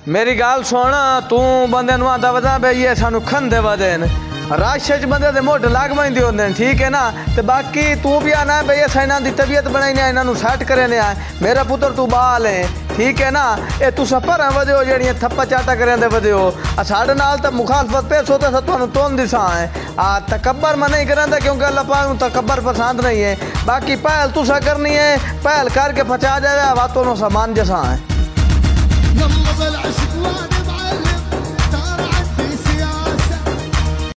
मेरी गाल सुन तू बंदे नु आंदा वदा बे ये सानू खंदे वदेन राश च बंदे दे मोढ लाग बैंदे होंदे ठीक है ना। ते बाकी तू भी आना बे ये साइना दी तबीयत बनाईने इना नु सेट करने आ मेरा पुत्र तू बाल है ठीक है ना। ए तू सफर वदे हो जेड़ियां थप्पा चाटा करंदे वदे हो साडे नाल ते मुखालफत पे सोते स तुहानू तोन दिसा है आ तकब्बर मैं नहीं करंदा क्योंकि अल्लाह पाक नु तकब्बर पसंद नहीं है। बाकी पहल तुसा करनी है पहल करके फचा जावे बातों नु सामान जैसा है।